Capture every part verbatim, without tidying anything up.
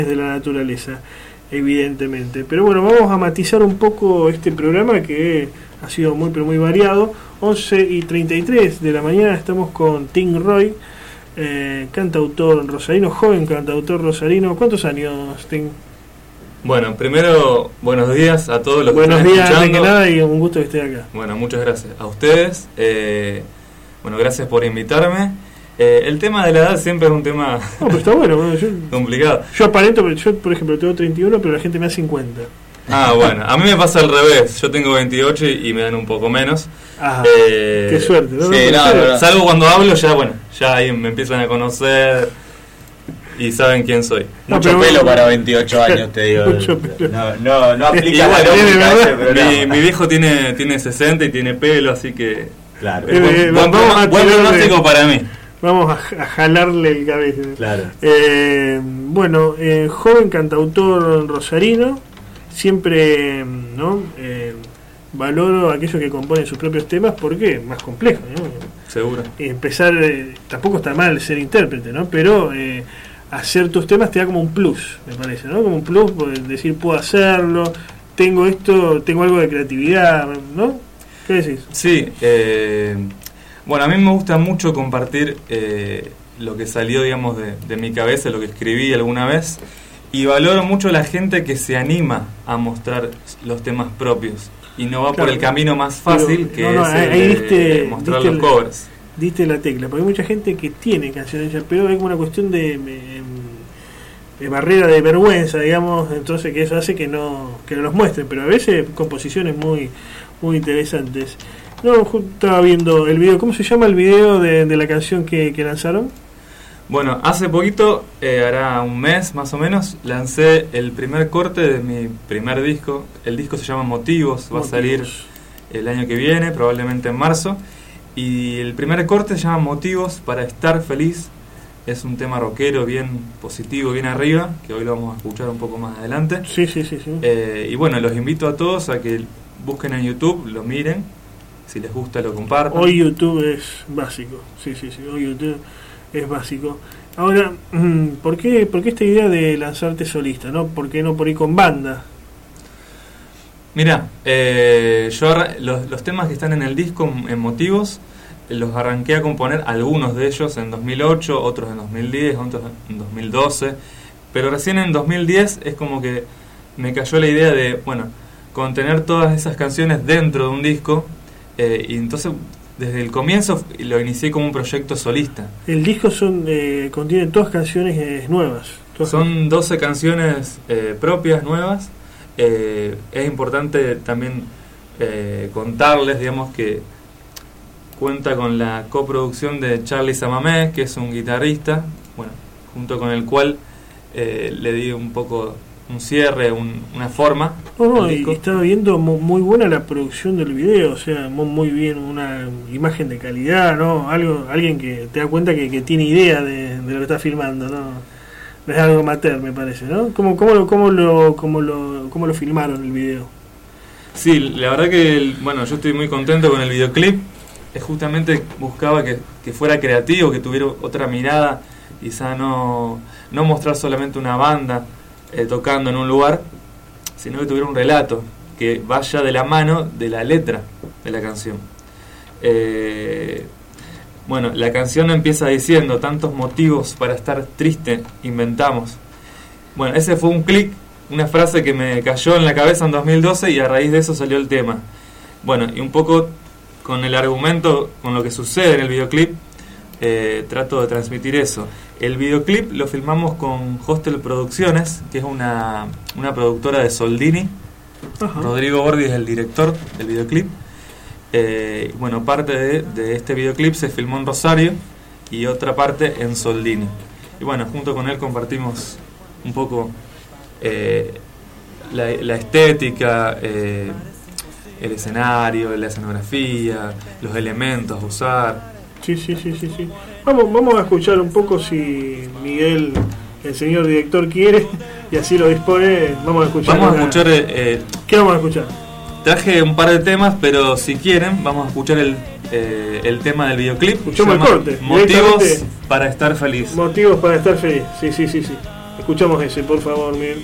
de la naturaleza, evidentemente. Pero bueno, vamos a matizar un poco este programa que ha sido muy pero muy variado. Once y treinta y tres de la mañana estamos con Tim Roy, eh, cantautor rosarino, joven cantautor rosarino. ¿Cuántos años, Tim? Bueno, primero, buenos días a todos los buenos que están días, escuchando. Buenos días, antes que nada, y un gusto que esté acá. Bueno, muchas gracias a ustedes. Eh, bueno, gracias por invitarme. Eh, el tema de la edad siempre es un tema no, pero está bueno, bueno yo, complicado. Yo aparento, pero yo, por ejemplo, tengo treinta y uno, pero la gente me da cincuenta. Ah, bueno, a mí me pasa al revés. Yo tengo veintiocho y, y me dan un poco menos. Ah, eh, qué suerte, ¿no? Sí, no, no, salvo cuando hablo, ya bueno, ya ahí me empiezan a conocer y saben quién soy. No, mucho pelo bueno, para veintiocho años, te digo. Mucho pelo. No, no, no aplica la lógica. Mi, mi viejo tiene, tiene sesenta y tiene pelo, así que claro. es buen, eh, buen, buen, buen pronóstico de, para mí. Vamos a, a jalarle el cabello. Claro. Eh, bueno, eh, joven cantautor rosarino, siempre, ¿no? Eh, valoro a aquellos que componen sus propios temas porque es más complejo, ¿no? Seguro. Empezar, eh, tampoco está mal ser intérprete, ¿no? Pero eh, hacer tus temas te da como un plus, me parece, ¿no? Como un plus, decir, puedo hacerlo, tengo esto, tengo algo de creatividad, ¿no? ¿Qué decís? Sí, eh, bueno, a mí me gusta mucho compartir eh, lo que salió, digamos, de, de mi cabeza, lo que escribí alguna vez, y valoro mucho la gente que se anima a mostrar los temas propios y no va claro, por el camino más fácil pero, que no, no, es ahí el diste, de mostrar diste los covers. Diste la tecla, porque hay mucha gente que tiene canciones ya, pero hay como una cuestión de, de, de barrera de vergüenza, digamos, entonces que eso hace que no que no los muestren, pero a veces composiciones muy muy interesantes. No, estaba viendo el video, ¿cómo se llama el video de, de la canción que, que lanzaron? Bueno, hace poquito, eh, hará un mes más o menos, lancé el primer corte de mi primer disco. El disco se llama Motivos, va Motivos. a salir el año que viene, probablemente en marzo. Y el primer corte se llama Motivos para estar feliz. Es un tema rockero, bien positivo, bien arriba, que hoy lo vamos a escuchar un poco más adelante. Sí, sí, sí. sí. Eh, y bueno, los invito a todos a que busquen en YouTube, lo miren, si les gusta lo compartan. Hoy YouTube es básico, sí, sí, sí, hoy YouTube es básico. Ahora, ¿por qué, por qué esta idea de lanzarte solista, no? ¿Por qué no por ir con banda? Mira, eh, yo los, los temas que están en el disco, en Motivos, los arranqué a componer, algunos de ellos en dos mil ocho, otros en dos mil diez, otros en dos mil doce, pero recién en dos mil diez es como que me cayó la idea de, bueno, contener todas esas canciones dentro de un disco, eh, y entonces desde el comienzo lo inicié como un proyecto solista. El disco son eh, contiene todas canciones eh, nuevas. Todas son doce canciones eh, propias, nuevas. Eh, es importante también eh, contarles, digamos, que cuenta con la coproducción de Charlie Samamé, que es un guitarrista, bueno, junto con el cual eh, le di un poco un cierre, un, una forma. No, no, y estaba viendo muy buena la producción del video, o sea, muy, muy bien, una imagen de calidad, ¿no? Algo, alguien que te da cuenta que, que tiene idea de, de lo que está filmando, ¿no? Es algo amateur, me parece, ¿no? ¿Cómo, cómo, lo, cómo, lo, cómo, lo, ¿Cómo lo filmaron el video? Sí, la verdad que, el, bueno, yo estoy muy contento con el videoclip. Es justamente buscaba que, que fuera creativo, que tuviera otra mirada, quizá no, no mostrar solamente una banda Eh, tocando en un lugar, sino que tuviera un relato que vaya de la mano de la letra de la canción. Eh, bueno, la canción empieza diciendo: tantos motivos para estar triste inventamos. Bueno, ese fue un clic, una frase que me cayó en la cabeza en dos mil doce y a raíz de eso salió el tema. Bueno, y un poco con el argumento, con lo que sucede en el videoclip, eh, trato de transmitir eso. El videoclip lo filmamos con Hostel Producciones, que es una, una productora de Soldini. Ajá. Rodrigo Bordi es el director del videoclip. Eh, bueno, parte de, de este videoclip se filmó en Rosario y otra parte en Soldini. Y bueno, junto con él compartimos un poco eh, la, la estética, eh, el escenario, la escenografía, los elementos a usar. Sí, sí, sí, sí, sí. Vamos, vamos a escuchar un poco, si Miguel, el señor director, quiere y así lo dispone. Vamos a escuchar. Vamos a escuchar. Eh, ¿Qué vamos a escuchar? Traje un par de temas, pero si quieren, vamos a escuchar el, eh, el tema del videoclip. Escuchamos el corte. Motivos para estar feliz. Motivos para estar feliz. Sí, sí, sí, sí. Escuchamos ese, por favor, Miguel.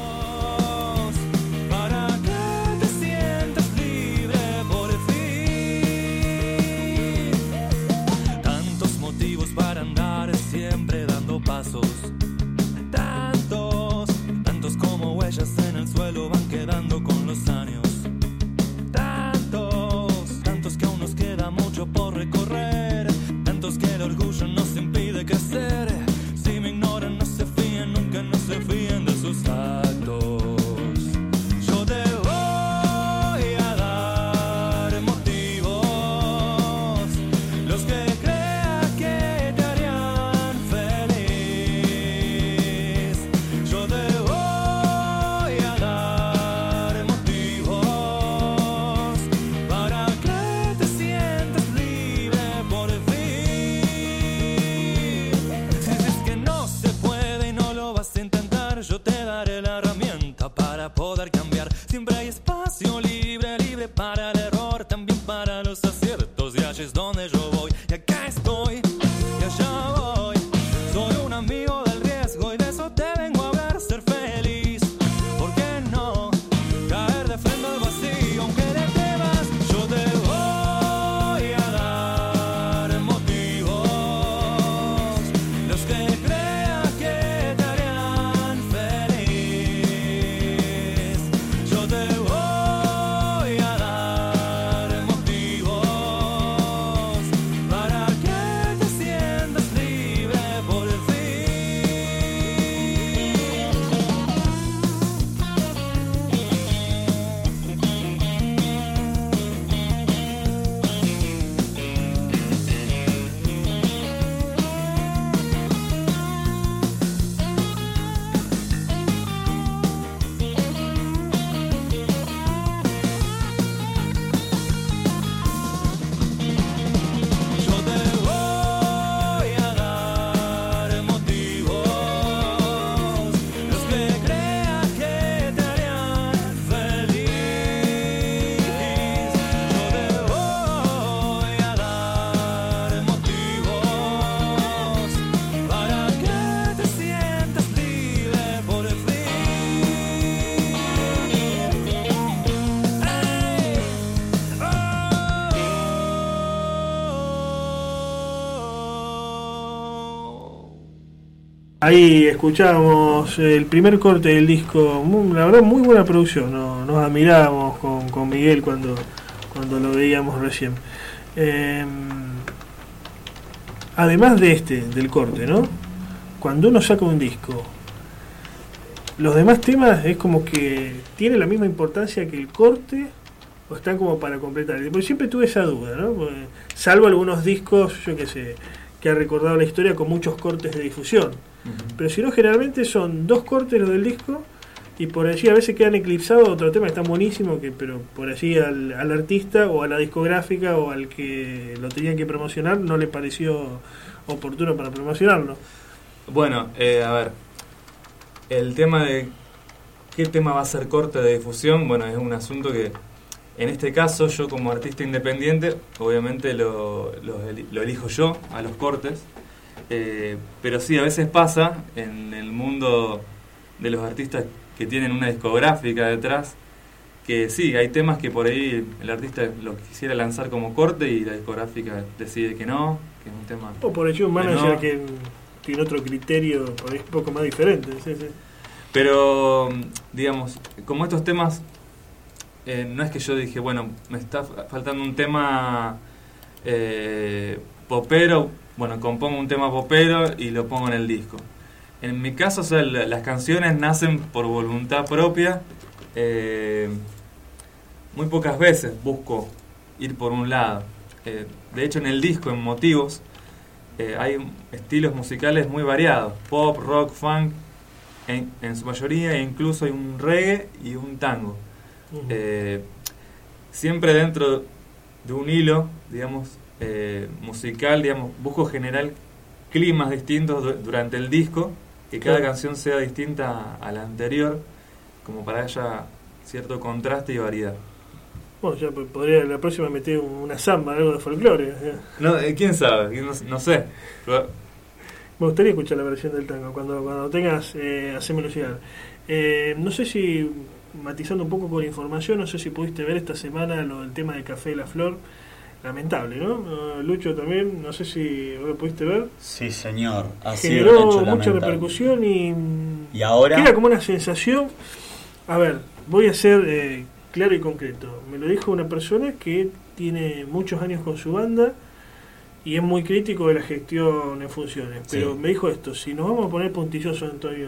Ahí escuchábamos el primer corte del disco, muy, la verdad muy buena producción, ¿no? Nos admirábamos con, con Miguel cuando, cuando lo veíamos recién. Eh, además de este, del corte, ¿no? Cuando uno saca un disco, los demás temas es como que tiene la misma importancia que el corte o están como para completar. Porque siempre tuve esa duda, ¿no? Porque, salvo algunos discos, yo qué sé, que ha recordado la historia con muchos cortes de difusión. Uh-huh. Pero si no, generalmente son dos cortes los del disco y por allí a veces quedan eclipsados otro tema que está buenísimo, que pero por allí al, al artista o a la discográfica o al que lo tenían que promocionar no le pareció oportuno para promocionarlo. Bueno, eh, a ver, el tema de qué tema va a ser corte de difusión, bueno, es un asunto que en este caso yo como artista independiente obviamente lo, lo, lo elijo yo a los cortes. Eh, pero sí, a veces pasa en el mundo de los artistas que tienen una discográfica detrás, que sí, hay temas que por ahí el artista lo quisiera lanzar como corte y la discográfica decide que no, que es un tema... O por ahí un manager no, que tiene otro criterio por ahí un poco más diferente. Sí, sí. Pero, digamos, como estos temas, eh, no es que yo dije, bueno, me está faltando un tema eh, popero, bueno, compongo un tema popero y lo pongo en el disco. En mi caso, o sea, la, las canciones nacen por voluntad propia. Eh, muy pocas veces busco ir por un lado. Eh, de hecho, en el disco, en Motivos, eh, hay estilos musicales muy variados. Pop, rock, funk, en, en su mayoría, e incluso hay un reggae y un tango. Uh-huh. Eh, siempre dentro de un hilo, digamos, Eh, musical, digamos, busco generar climas distintos du- durante el disco, que cada claro. canción sea distinta a, a la anterior, como para que haya cierto contraste y variedad. Bueno, ya podría la próxima meter una samba, algo de folclore. No, eh, quién sabe, no, no sé. Pero, Me gustaría escuchar la versión del tango. Cuando, cuando tengas, eh, hacémelo llegar. Eh, no sé si, matizando un poco con información, no sé si pudiste ver esta semana lo del tema del Café de la Flor. Lamentable, ¿no? Uh, Lucho también, no sé si lo pudiste ver. Sí, señor. Ha Generó sido un hecho mucha lamentable. repercusión y, y ahora queda como una sensación. A ver, voy a ser eh, claro y concreto. Me lo dijo una persona que tiene muchos años con su banda y es muy crítico de la gestión en funciones. Pero Sí. me dijo esto: si nos vamos a poner puntillosos, Antonio,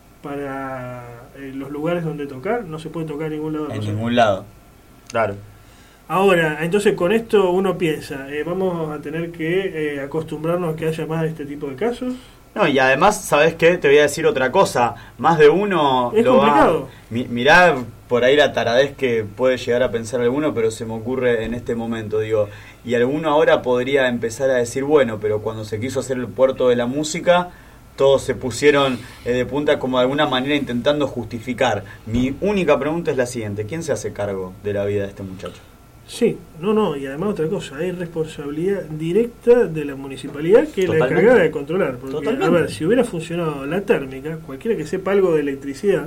para eh, los lugares donde tocar, no se puede tocar en ningún lado. en no sé. ningún lado. Claro. Ahora, entonces con esto uno piensa, eh, vamos a tener que eh, acostumbrarnos a que haya más de este tipo de casos. No, y además, ¿sabes qué? Te voy a decir otra cosa. Más de uno Es lo complicado. va... Mi, mirá por ahí la taradez que puede llegar a pensar alguno, pero se me ocurre en este momento, digo. Y alguno ahora podría empezar a decir, bueno, pero cuando se quiso hacer el puerto de la música, todos se pusieron eh, de punta como de alguna manera intentando justificar. Mi única pregunta es la siguiente: ¿quién se hace cargo de la vida de este muchacho? Sí, no, no, y además otra cosa, hay responsabilidad directa de la municipalidad, que es la Totalmente. encargada de controlar. Porque, Totalmente. a ver, si hubiera funcionado la térmica, cualquiera que sepa algo de electricidad,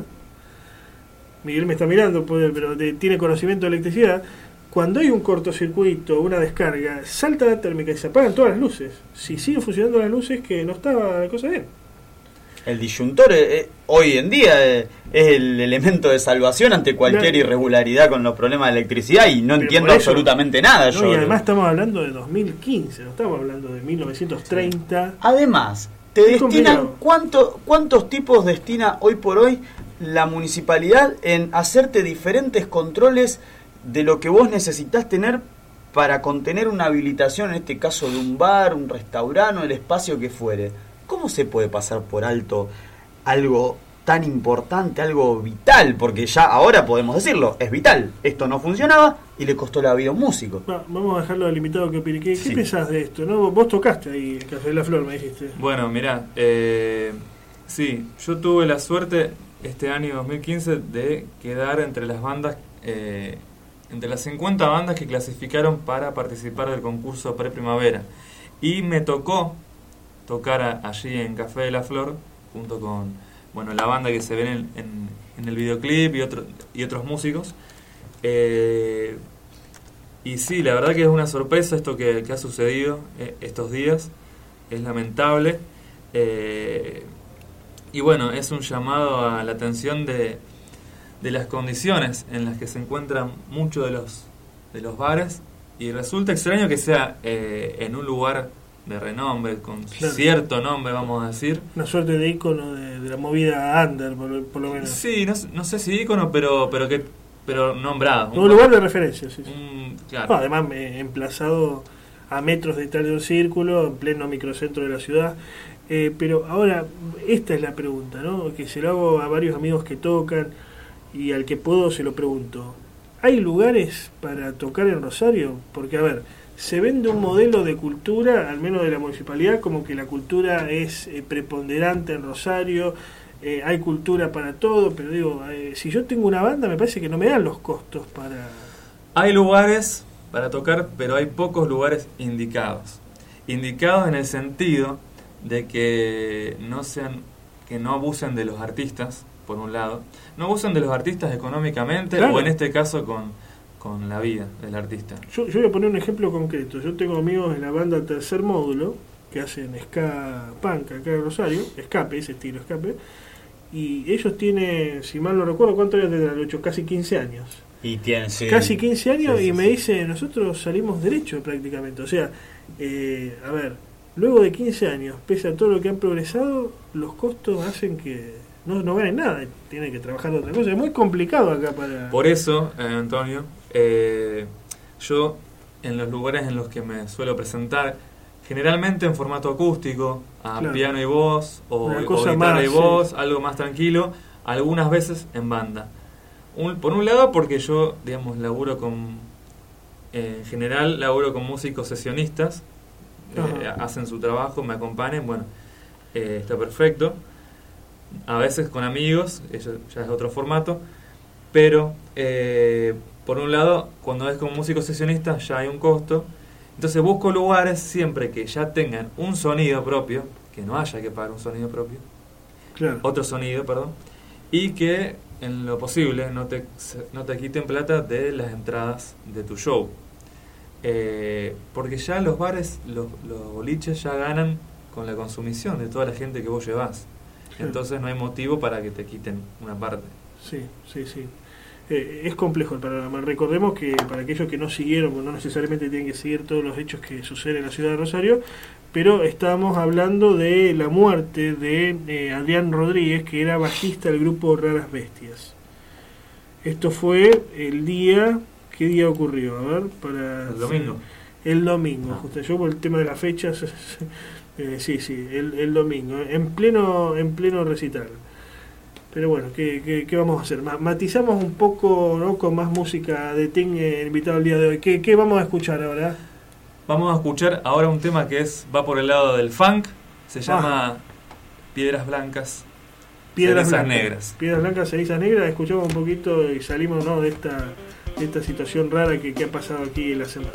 Miguel me está mirando, puede, pero de- tiene conocimiento de electricidad, cuando hay un cortocircuito, una descarga, salta la térmica y se apagan todas las luces. Si siguen funcionando las luces, que no estaba la cosa bien. El disyuntor eh, eh, hoy en día eh, es el elemento de salvación ante cualquier Claro. irregularidad con los problemas de electricidad y no Pero entiendo por eso- absolutamente nada. ¿no? yo Y además estamos hablando de dos mil quince, no estamos hablando de mil novecientos treinta. Además, te Es destinan complicado. cuánto, cuántos tipos destina hoy por hoy la municipalidad en hacerte diferentes controles de lo que vos necesitas tener para contener una habilitación, en este caso de un bar, un restaurante, el espacio que fuere. ¿Cómo se puede pasar por alto algo tan importante, algo vital? Porque ya ahora podemos decirlo, es vital. Esto no funcionaba y le costó la vida a un músico. Va, vamos a dejarlo delimitado que opine. ¿Qué, Sí. ¿Qué pensás de esto? ¿No? Vos tocaste ahí el Café de la Flor, me dijiste. Bueno, mirá, eh, sí, yo tuve la suerte este año dos mil quince de quedar entre las bandas, eh, entre las cincuenta bandas que clasificaron para participar del concurso Pre-Primavera. Y me tocó tocar a- allí en Café de la Flor, junto con, bueno, la banda que se ve en, en, en el videoclip y, otro, y otros músicos. Eh, y sí, la verdad que es una sorpresa esto que, que ha sucedido eh, estos días. Es lamentable. Eh, y bueno, es un llamado a la atención de, de las condiciones en las que se encuentran muchos de los, de los bares. Y resulta extraño que sea eh, en un lugar de renombre, con Claro. cierto nombre, vamos a decir. Una suerte de ícono de, de la movida under, por, por lo menos. Sí, no, no sé si ícono, pero pero que pero nombrado. Un lugar de referencia, sí, sí. un- claro. No, además, eh, emplazado a metros de tal círculo, en pleno microcentro de la ciudad. Eh, pero ahora, esta es la pregunta, ¿no? Que se lo hago a varios amigos que tocan y al que puedo se lo pregunto. ¿Hay lugares para tocar en Rosario? Porque, a ver, se vende un modelo de cultura, al menos de la municipalidad, como que la cultura es eh, preponderante en Rosario, eh, hay cultura para todo, pero digo, eh, si yo tengo una banda, me parece que no me dan los costos para... Hay lugares para tocar, pero hay pocos lugares indicados. Indicados en el sentido de que no sean, que no abusen de los artistas, por un lado, no abusen de los artistas económicamente, Claro. o en este caso con, con la vida del artista. Yo, yo voy a poner un ejemplo concreto. Yo tengo amigos en la banda Tercer Módulo que hacen ska punk acá en Rosario, escape, ese estilo escape, y ellos tienen, si mal no recuerdo, ¿cuánto años tendrán? Ocho, casi quince años. Y tienen, sí. Casi quince años Sí, sí, y me sí. dice, nosotros salimos derecho prácticamente. O sea, eh, a ver, luego de quince años, pese a todo lo que han progresado, los costos hacen que no, no ganen nada, tienen que trabajar de otra cosa. Es muy complicado acá para... Por eso, eh, Antonio, eh, yo en los lugares en los que me suelo presentar, generalmente en formato acústico, a Claro. piano y voz, o, Una o cosa guitarra más, y sí. voz, algo más tranquilo, algunas veces en banda. Un- por un lado, porque yo, digamos, laburo con, eh, en general, laburo con músicos sesionistas, eh, Ajá. hacen su trabajo, me acompañan, bueno, eh, está perfecto. A veces con amigos, eso ya es otro formato, pero eh, por un lado, cuando es con músicos sesionistas ya hay un costo, entonces busco lugares siempre que ya tengan un sonido propio, que no haya que pagar un sonido propio, Claro. otro sonido, perdón, y que en lo posible no te, no te quiten plata de las entradas de tu show. Eh, porque ya los bares, los, los boliches ya ganan con la consumición de toda la gente que vos llevás. Claro. Entonces no hay motivo para que te quiten una parte. Sí, sí, sí. Eh, es complejo el panorama. Recordemos que para aquellos que no siguieron, no necesariamente tienen que seguir todos los hechos que suceden en la ciudad de Rosario, pero estábamos hablando de la muerte de eh, Adrián Rodríguez, que era bajista del grupo Raras Bestias. Esto fue el día... ¿Qué día ocurrió? A ver, para... El domingo. El domingo, Ah. justo yo por el tema de las fechas, eh, sí, sí, el, el domingo, en pleno, en pleno recital. Pero bueno, ¿qué, qué, qué vamos a hacer? Ma- matizamos un poco, ¿no?, con más música de Ting, eh, invitado el día de hoy. ¿Qué, qué vamos a escuchar ahora? Vamos a escuchar ahora un tema que es va por el lado del funk, se llama Piedras Blancas, Piedras Cenizas blancas. Negras. Piedras blancas, cenizas negras. Escuchamos un poquito y salimos, ¿no?, de esta, de esta situación rara que, que ha pasado aquí en la semana.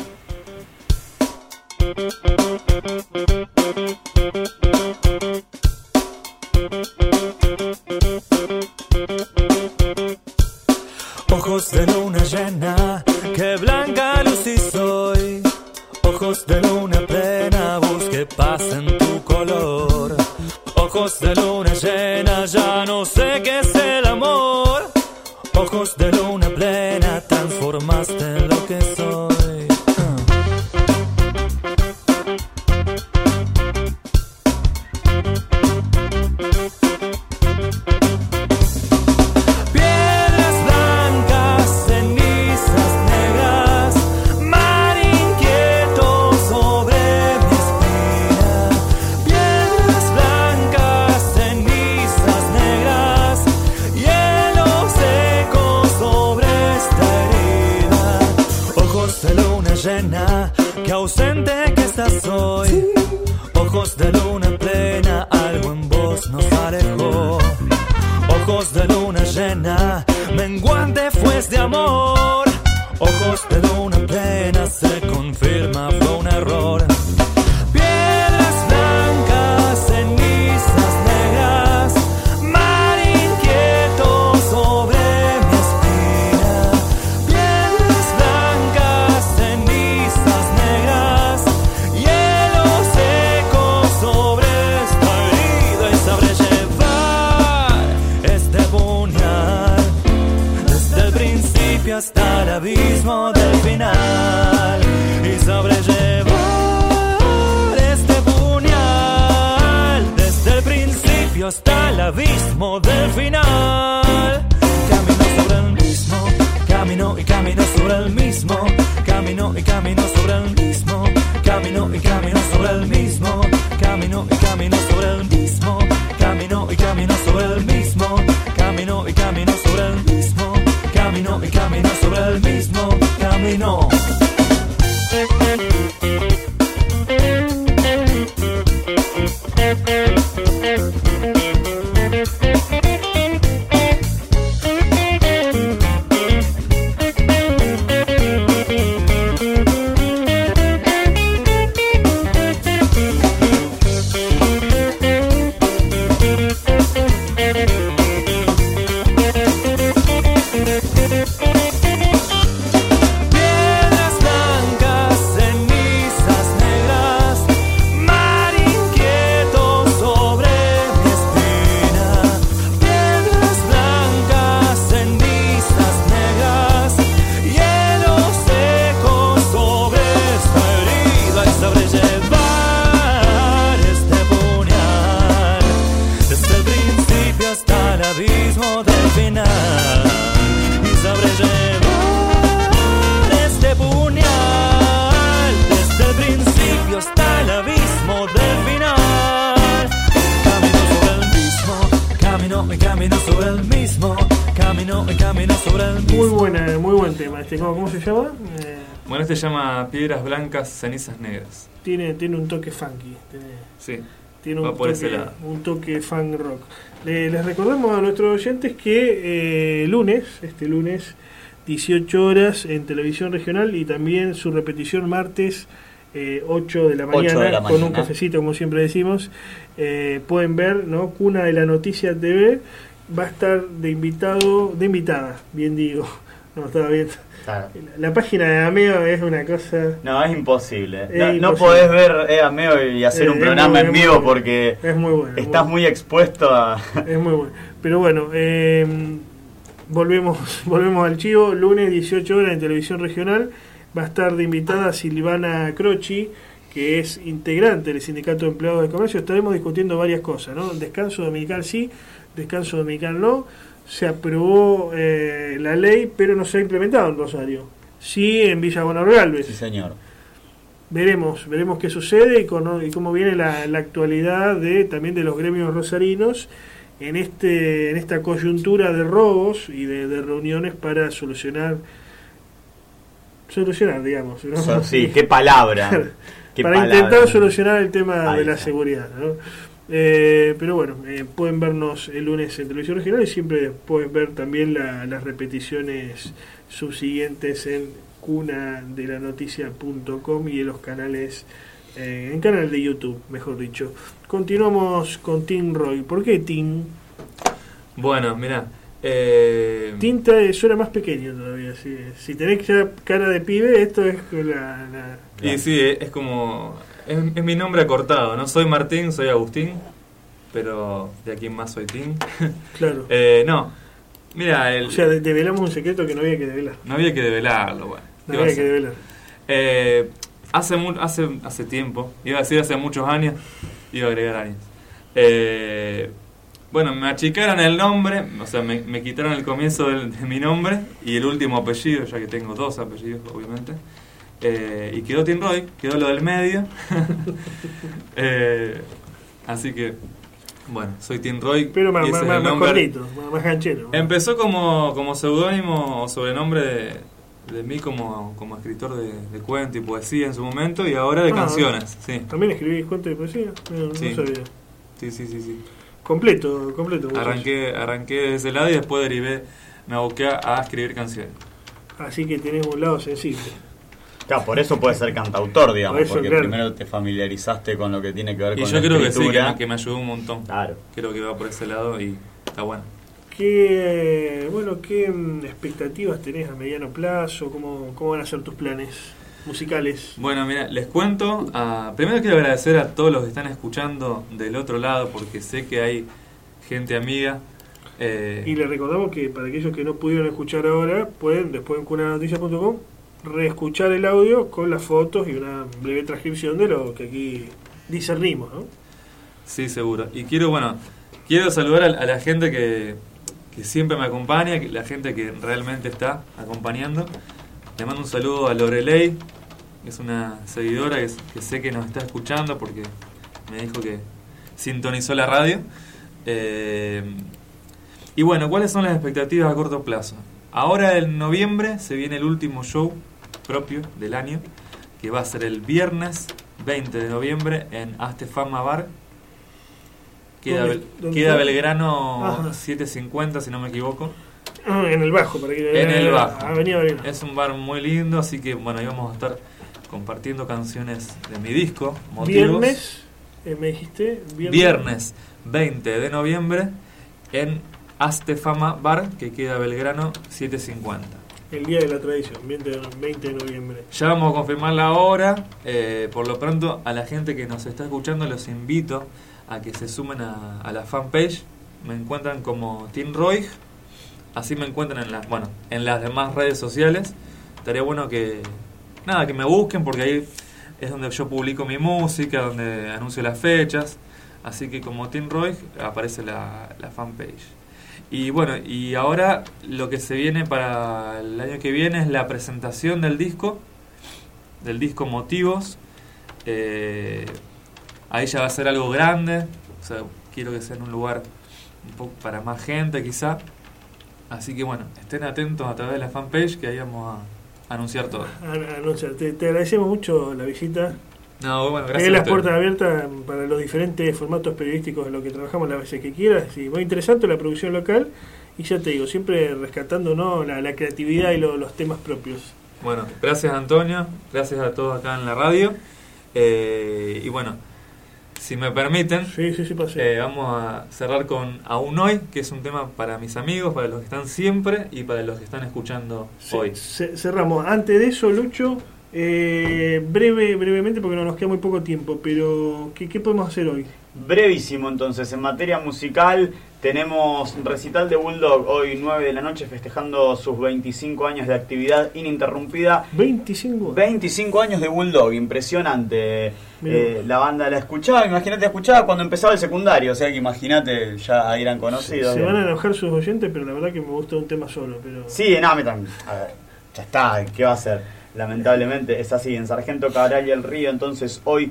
Ojos de luna llena, que blanca luz y soy. Ojos de luna plena, busque paz en tu color. Ojos de luna llena, ya no sé qué es el amor. Ojos de luna plena, transformaste lo que soy. Llena, que ausente que estás hoy. Ojos de luna plena, algo en vos nos alejó. Ojos de luna llena, menguante fues de amor. Ojos de luna plena, se confirma, fue un error. Piedras blancas, cenizas negras, mar inquieto sobre mi espina. Piedras blancas, cenizas negras, hielo seco sobre esta herida, y sabré llevar este puñal desde el principio hasta el abismo del final, y sabré llevar este puñal desde el principio hasta el abismo del final. Camino sobre el mismo, camino y camino sobre el mismo, camino y camino sobre el mismo, camino y camino sobre el mismo, camino y camino sobre el mismo, camino y camino sobre el mismo, camino y camino sobre el mismo, camino y camino sobre el mismo camino. Piedras blancas, cenizas negras, mar inquieto sobre mi espina. Piedras blancas, cenizas negras, hielo seco sobre esta herida, y sabré llevar este puñal desde el principio hasta el abismo del final. Y sabré llevar este puñal desde el principio hasta el abismo del final. Camino sobre el mismo, camino y camino sobre el mismo, camino y camino sobre el mismo. Muy buena, muy buen tema. Este, ¿cómo, cómo se llama? Eh, Bueno, este se llama Piedras Blancas, Cenizas Negras. tiene, tiene un toque funky. Tiene, Sí, tiene va un por toque, ese lado. un toque funk rock. Le- les recordamos a nuestros oyentes que eh, lunes, este lunes, dieciocho horas en televisión regional, y también su repetición martes eh, ocho de la mañana, ocho de la con un mañana. cafecito, como siempre decimos. Eh, pueden ver, ¿no? Cuna de la Noticia T V va a estar de invitado, de invitada, bien digo, no estaba bien. Claro. La, la página de Ameo es una cosa, No, es imposible. Es no, no imposible. podés ver eh, Ameo y hacer Eh, un es programa muy- en es muy vivo bueno. porque es muy buena. estás muy expuesto a... Es muy bueno. Pero bueno, eh, volvemos volvemos al chivo. Lunes dieciocho horas en Televisión Regional va a estar de invitada Silvana Croci, que es integrante del Sindicato de Empleados de Comercio. Estaremos discutiendo varias cosas, ¿no? Descanso dominical sí, descanso dominical no. Se aprobó eh, la ley, pero no se ha implementado en Rosario. Sí en Villa Bonaro Galvez. Sí, señor. Veremos, veremos qué sucede y, con, y cómo viene la, la actualidad de también de los gremios rosarinos en este en esta coyuntura de robos y de, de reuniones para solucionar solucionar, digamos, ¿no? So- sí, qué palabra. Qué para palabra. intentar solucionar el tema Ahí de la está. seguridad, ¿no? Eh, pero bueno, eh, pueden vernos el lunes en Televisión Regional y siempre pueden ver también la- las repeticiones subsiguientes en cuna de la noticia punto com y en los canales, eh, en canal de YouTube, mejor dicho. Continuamos con Tim Roy. ¿Por qué Tim? Bueno, mira. Eh, Tinta suena más pequeño todavía. Si, si tenés ya cara de pibe, esto es la... la- y sí, es como. Es, es mi nombre acortado. No soy Martín, soy Agustín. Pero de aquí en más soy Tim. claro. eh, no. Mira, el, O sea, de- develamos un secreto que no había que develar. no había que develarlo, bueno. No ¿Qué va a había que ser? develar. Eh, hace, mu- hace hace tiempo, iba a decir hace muchos años, iba a agregar años. Eh, bueno, me achicaron el nombre, o sea, me, me quitaron el comienzo del- de mi nombre y el último apellido, ya que tengo dos apellidos, obviamente. Eh, y quedó Tim Roy, quedó lo del medio. Eh, así que, bueno, soy Tim Roy. Pero más, y ese más, es más, el más nombre. cortito, más, más ganchero. Empezó como, como seudónimo o sobrenombre de, de mí como, como escritor de, de cuento y poesía en su momento y ahora de Ah, canciones. Sí, ¿También escribís cuentos de poesía? No, no Sí. sabía. sí, sí, sí. sí. Completo, completo. muchachos. Arranqué, arranqué de ese lado y después derivé, me aboqué a escribir canciones. Así que tenés un lado sensible. Claro, por eso puedes ser cantautor, digamos, Por eso, porque claro. primero te familiarizaste con lo que tiene que ver Y con yo la creo que sí, que escritura. me, que me ayudó un montón. Claro. Creo que va por ese lado y está bueno. ¿Qué, bueno, qué mm, expectativas tenés a mediano plazo? ¿Cómo, cómo van a ser tus planes musicales? Bueno, mira, les cuento. ah, primero quiero agradecer a todos los que están escuchando del otro lado porque sé que hay gente amiga. eh, Y les recordamos que para aquellos que no pudieron escuchar ahora, pueden después en cuna noticia punto com reescuchar el audio con las fotos y una breve transcripción de lo que aquí discernimos, ¿no? Sí, seguro. Y quiero, bueno, quiero saludar a, a la gente que, que siempre me acompaña, que, la gente que realmente está acompañando. Le mando un saludo a Lorelei, que es una seguidora que, que sé que nos está escuchando porque me dijo que sintonizó la radio. Eh, y bueno, ¿cuáles son las expectativas a corto plazo? Ahora en noviembre se viene el último show propio del año, que va a ser el viernes veinte de noviembre en Astefama Bar. Queda, ¿Dónde- Bel- dónde queda está? Belgrano Ajá. setecientos cincuenta, si no me equivoco. Ah, en el bajo, para que En el bajo. Avenida Belgrano. Es un bar muy lindo, así que bueno, ahí vamos a estar compartiendo canciones de mi disco, Motivos. Viernes, eh, me dijiste, Viernes veinte de noviembre en Astefama Bar, que queda Belgrano setecientos cincuenta. el día de la tradición, veinte de, veinte de noviembre. Ya vamos a confirmar la hora. Eh, por lo pronto, a la gente que nos está escuchando, los invito a que se sumen a, a la fanpage. Me encuentran como Tim Roy. Así me encuentran en las, bueno, en las demás redes sociales. Estaría bueno que nada, que me busquen porque ahí es donde yo publico mi música, donde anuncio las fechas. Así que como Tim Roy aparece la, la fanpage. Y bueno, y ahora lo que se viene para el año que viene es la presentación del disco, del disco Motivos. Eh, ahí ya va a ser algo grande, o sea, quiero que sea en un lugar un poco para más gente quizá. Así que bueno, estén atentos a través de la fanpage que ahí vamos a anunciar todo. A- anunciar. Te, te agradecemos mucho la visita. No, bueno, Tenés gracias. las a ustedes. puertas abiertas para los diferentes formatos periodísticos de lo que trabajamos las veces que quieras. Y muy interesante la producción local. Y ya te digo, siempre rescatando, ¿no?, la, la creatividad y lo- los temas propios. Bueno, gracias Antonio, gracias a todos acá en la radio. Eh, y bueno, si me permiten, Sí, sí, sí, pasé. eh, vamos a cerrar con Aún Hoy, que es un tema para mis amigos, para los que están siempre y para los que están escuchando Sí, hoy. ce- cerramos. Antes de eso, Lucho, eh, breve, brevemente, porque no nos queda muy poco tiempo, pero ¿qué, qué podemos hacer hoy? Brevísimo entonces, en materia musical tenemos recital de Bulldog hoy nueve de la noche festejando sus veinticinco años de actividad ininterrumpida. veinticinco. veinticinco años de Bulldog, impresionante. Mirá. Eh, la banda la escuchaba, imagínate, la escuchaba cuando empezaba el secundario, o sea que imagínate, ya eran conocidos. Se van a enojar sus oyentes, pero la verdad que me gusta un tema solo. Pero Sí, no, me también. A ver, ya está, ¿qué va a hacer? Lamentablemente es así, en Sargento Cabral y El Río, entonces hoy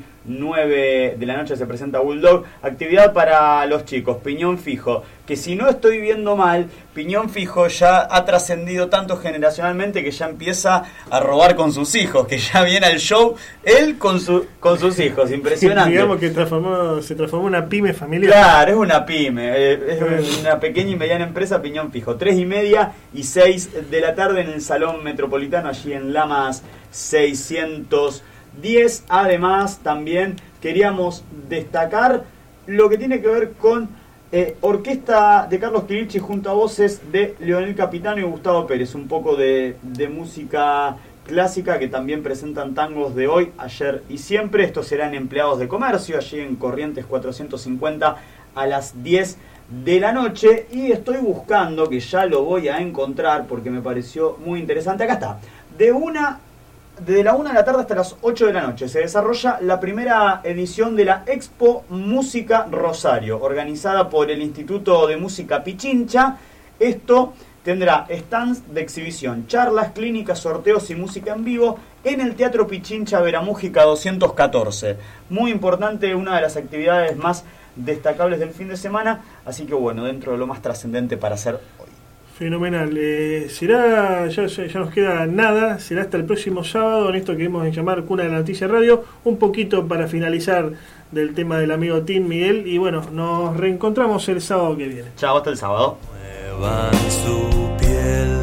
nueve de la noche se presenta Bulldog, actividad para los chicos, Piñón Fijo, que si no estoy viendo mal, Piñón Fijo ya ha trascendido tanto generacionalmente que ya empieza a robar con sus hijos, que ya viene al show él con, su, con sus hijos, impresionante. digamos que transformó, se transformó en una pyme familiar. Claro, es una pyme, eh, es una pequeña y mediana empresa, Piñón Fijo. Tres y media y seis de la tarde en el Salón Metropolitano, allí en Lamas seiscientos diez. Además, también queríamos destacar lo que tiene que ver con eh, orquesta de Carlos Quirichi junto a voces de Leonel Capitano y Gustavo Pérez. Un poco de, de música clásica que también presentan tangos de hoy, ayer y siempre. Estos serán empleados de comercio, allí en Corrientes cuatrocientos cincuenta a las diez de la noche. Y estoy buscando, que ya lo voy a encontrar porque me pareció muy interesante. Acá está. De una, de la una de la tarde hasta las ocho de la noche se desarrolla la primera edición de la Expo Música Rosario, organizada por el Instituto de Música Pichincha. Esto tendrá stands de exhibición, charlas, clínicas, sorteos y música en vivo en el Teatro Pichincha Veramújica doscientos catorce. Muy importante, una de las actividades más destacables del fin de semana, así que bueno, dentro de lo más trascendente para hacer hoy. Fenomenal. Eh, será, ya, ya, ya nos queda nada, será hasta el próximo sábado en esto que hemos llamar Cuna de la Noticia Radio, un poquito para finalizar del tema del amigo Tim Miguel, y bueno, nos reencontramos el sábado que viene. Chao, hasta el sábado. Muevan su piel,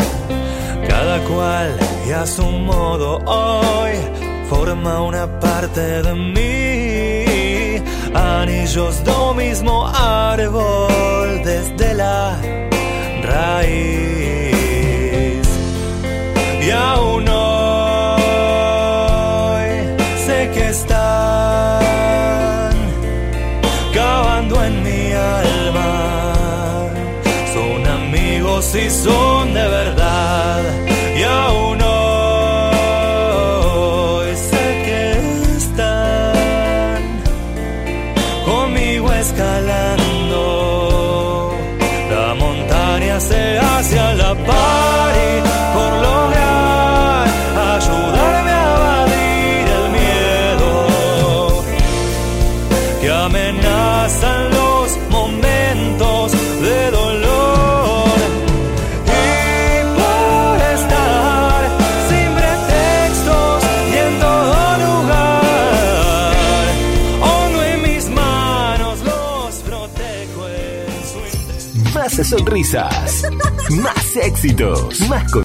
cada cual y a su modo hoy forma una parte de mí, anillos de un mismo árbol desde la raíz, y aún hoy sé que están cavando en mi alma, son amigos y son de verdad, y aún hoy sé que están conmigo escalando la montaña se hacia la par y por lograr ayudarme a evadir el miedo que amenazan los momentos de dolor, y por estar sin pretextos y en todo lugar, hondo en mis manos los protejo en su interior. Más sonrisas, más éxitos, más